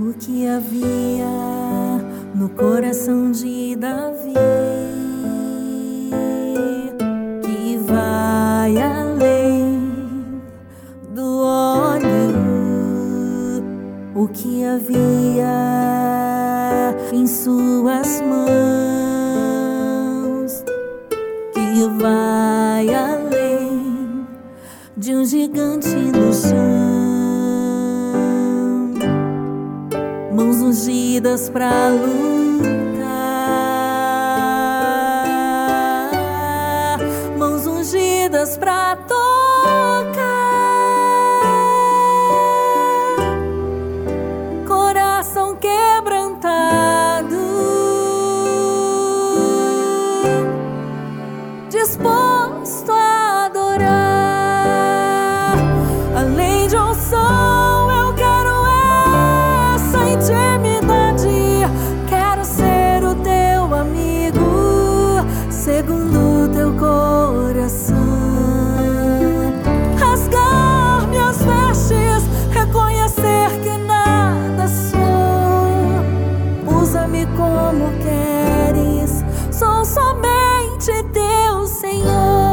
O que havia no coração de Davi, que vai além do óleo. O que havia em suas mãos, que vai além de um gigante no chão. Mãos ungidas pra lutar, mãos ungidas pra tocar, coração quebrantado, disposto a adorar. Além de unção, eu quero essa intimidade. Quero ser o teu amigo, segundo o teu coração. Rasgar minhas vestes, reconhecer que nada sou. Usa-me como queres, sou somente teu, Senhor.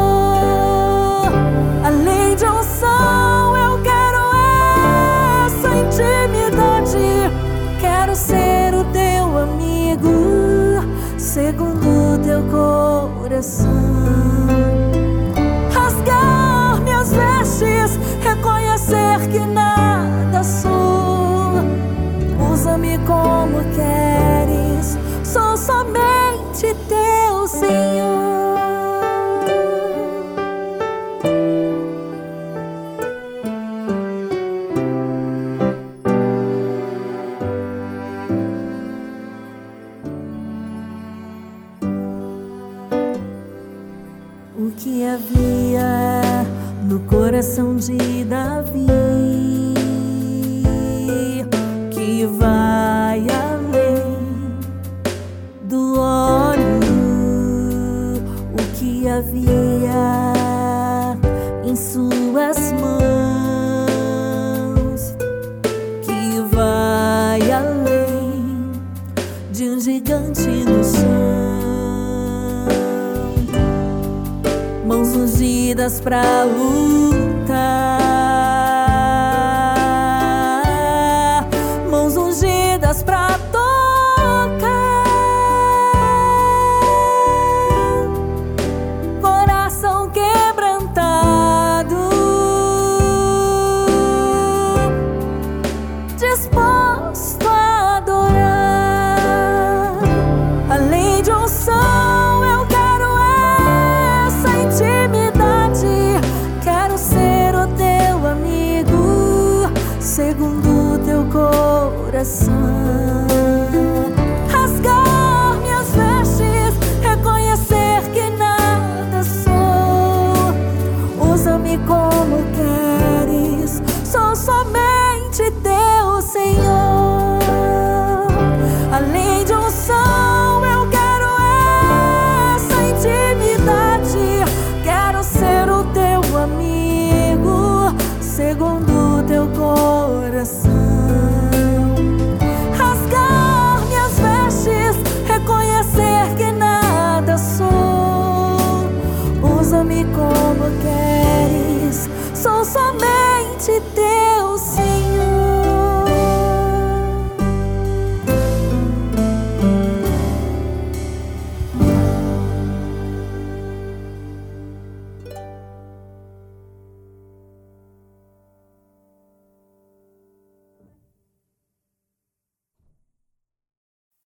Além de unção, eu quero essa intimidade. Quero ser o teu amigo, segundo o teu coração. Rasgar minhas vestes, reconhecer que nada sou. Usa-me como queres, sou somente teu, Senhor. O que havia no coração de Davi, que vai além do óleo. O que havia em suas mãos, que vai além de um gigante no chão. Mãos ungidas pra lutar, mãos ungidas pra tocar, coração quebrantado, disposto a adorar. Além de unção, eu quero essa intimidade. Quero ser o teu amigo, segundo o teu coração. Rasgar minhas vestes, reconhecer que nada sou. Usa-me como queres, sou somente teu, Senhor. Além de unção, eu quero essa intimidade. Quero ser o teu amigo, segundo